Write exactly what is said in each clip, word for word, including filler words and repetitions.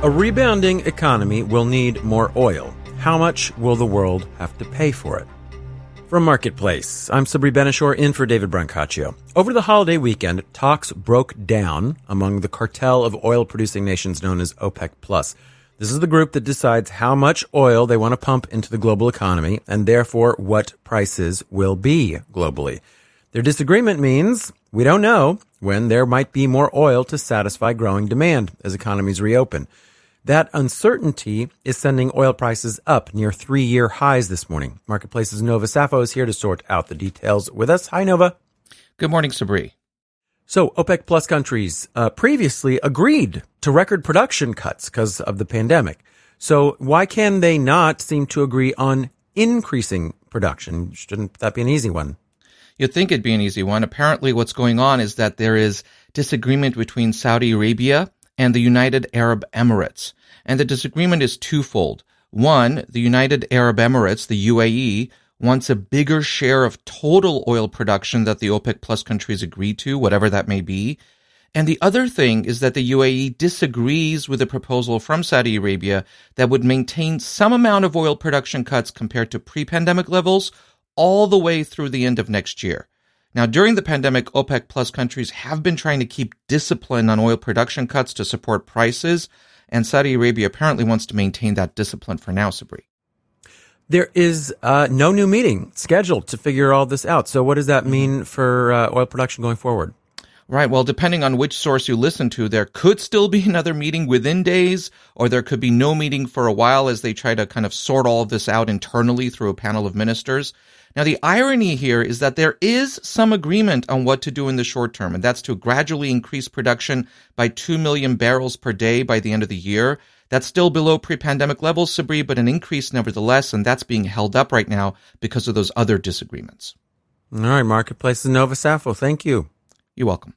A rebounding economy will need more oil. How much will the world have to pay for it? From Marketplace, I'm Sabri Benishore in for David Brancaccio. Over the holiday weekend, talks broke down among the cartel of oil-producing nations known as OPEC plus. This is the group that decides how much oil they want to pump into the global economy and therefore what prices will be globally. Their disagreement means we don't know when there might be more oil to satisfy growing demand as economies reopen. That uncertainty is sending oil prices up near three-year highs this morning. Marketplace's Nova Safo is here to sort out the details with us. Hi, Nova. Good morning, Sabri. So OPEC plus countries uh, previously agreed to record production cuts because of the pandemic. So why can they not seem to agree on increasing production? Shouldn't that be an easy one? You'd think it'd be an easy one. Apparently what's going on is that there is disagreement between Saudi Arabia and the United Arab Emirates. And the disagreement is twofold. One, the United Arab Emirates, the U A E, wants a bigger share of total oil production that the OPEC plus countries agreed to, whatever that may be. And the other thing is that the U A E disagrees with a proposal from Saudi Arabia that would maintain some amount of oil production cuts compared to pre-pandemic levels all the way through the end of next year. Now, during the pandemic, OPEC plus countries have been trying to keep discipline on oil production cuts to support prices, and Saudi Arabia apparently wants to maintain that discipline for now, Sabri. There is uh, no new meeting scheduled to figure all this out. So what does that mean for uh, oil production going forward? Right. Well, depending on which source you listen to, there could still be another meeting within days, or there could be no meeting for a while as they try to kind of sort all of this out internally through a panel of ministers. Now, the irony here is that there is some agreement on what to do in the short term, and that's to gradually increase production by two million barrels per day by the end of the year. That's still below pre-pandemic levels, Sabri, but an increase nevertheless, and that's being held up right now because of those other disagreements. All right, Marketplace's Nova Safo, thank you. You're welcome.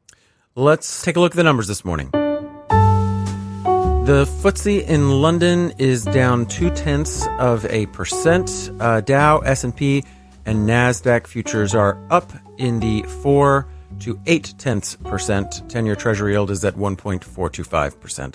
Let's take a look at the numbers this morning. The F T S E in London is down two-tenths of a percent. Uh, Dow, S and P, and NASDAQ futures are up in the four to eight-tenths percent. ten-year Treasury yield is at one point four two five percent.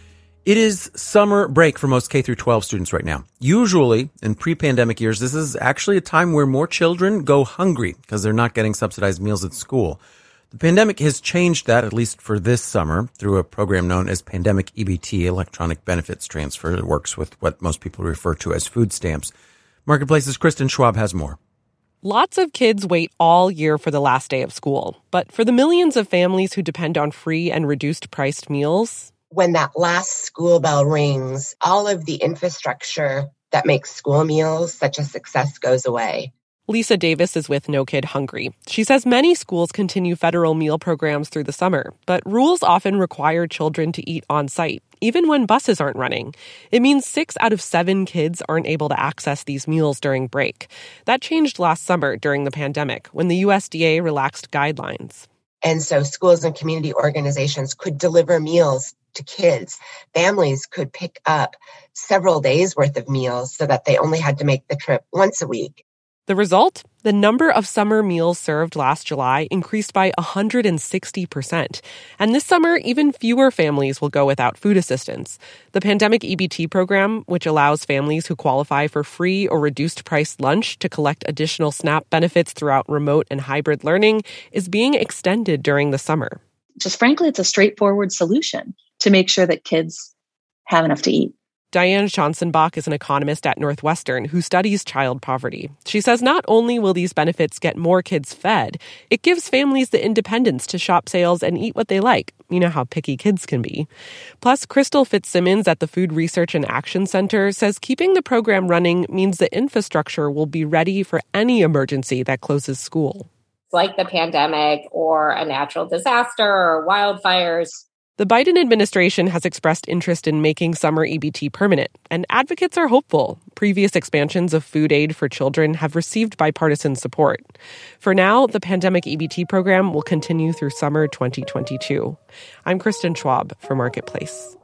It is summer break for most K through twelve students right now. Usually, in pre-pandemic years, this is actually a time where more children go hungry because they're not getting subsidized meals at school. The pandemic has changed that, at least for this summer, through a program known as Pandemic E B T, Electronic Benefits Transfer. It works with what most people refer to as food stamps. Marketplace's Kristen Schwab has more. Lots of kids wait all year for the last day of school. But for the millions of families who depend on free and reduced-priced meals, when that last school bell rings, all of the infrastructure that makes school meals such a success goes away. Lisa Davis is with No Kid Hungry. She says many schools continue federal meal programs through the summer, but rules often require children to eat on site, even when buses aren't running. It means six out of seven kids aren't able to access these meals during break. That changed last summer during the pandemic, when the U S D A relaxed guidelines. And so schools and community organizations could deliver meals to kids. Families could pick up several days worth of meals so that they only had to make the trip once a week. The result? The number of summer meals served last July increased by one hundred sixty percent. And this summer, even fewer families will go without food assistance. The Pandemic E B T program, which allows families who qualify for free or reduced-price lunch to collect additional SNAP benefits throughout remote and hybrid learning, is being extended during the summer. Just frankly, it's a straightforward solution to make sure that kids have enough to eat. Diane Schonsenbach is an economist at Northwestern who studies child poverty. She says not only will these benefits get more kids fed, it gives families the independence to shop sales and eat what they like. You know how picky kids can be. Plus, Crystal Fitzsimmons at the Food Research and Action Center says keeping the program running means the infrastructure will be ready for any emergency that closes school. Like the pandemic or a natural disaster or wildfires. The Biden administration has expressed interest in making summer E B T permanent, and advocates are hopeful. Previous expansions of food aid for children have received bipartisan support. For now, the Pandemic E B T program will continue through summer twenty twenty-two. I'm Kristen Schwab for Marketplace.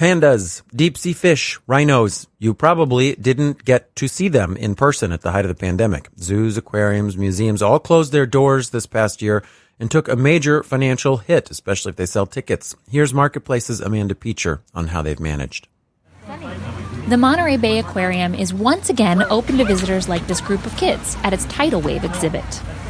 Pandas, deep-sea fish, rhinos. You probably didn't get to see them in person at the height of the pandemic. Zoos, aquariums, museums all closed their doors this past year and took a major financial hit, especially if they sell tickets. Here's Marketplace's Amanda Peacher on how they've managed. The Monterey Bay Aquarium is once again open to visitors like this group of kids at its Tidal Wave exhibit.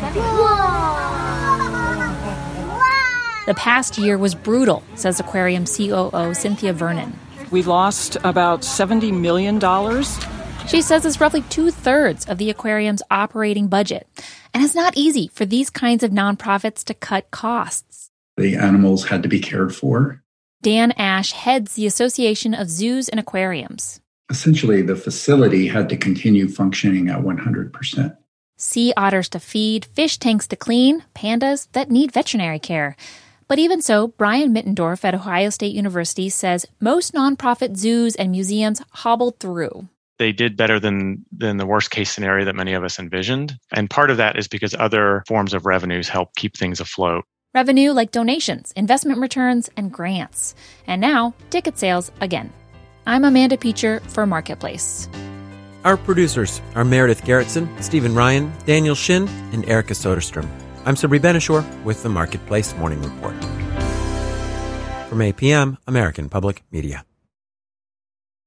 The past year was brutal, says aquarium C O O Cynthia Vernon. We lost about seventy million dollars. She says it's roughly two-thirds of the aquarium's operating budget. And it's not easy for these kinds of nonprofits to cut costs. The animals had to be cared for. Dan Ash heads the Association of Zoos and Aquariums. Essentially, the facility had to continue functioning at one hundred percent. Sea otters to feed, fish tanks to clean, pandas that need veterinary care. But even so, Brian Mittendorf at Ohio State University says most nonprofit zoos and museums hobbled through. They did better than than the worst case scenario that many of us envisioned. And part of that is because other forms of revenues help keep things afloat. Revenue like donations, investment returns, and grants. And now, ticket sales again. I'm Amanda Peacher for Marketplace. Our producers are Meredith Gerritsen, Stephen Ryan, Daniel Shin, and Erica Soderstrom. I'm Sabri Benishore with the Marketplace Morning Report. From A P M, American Public Media.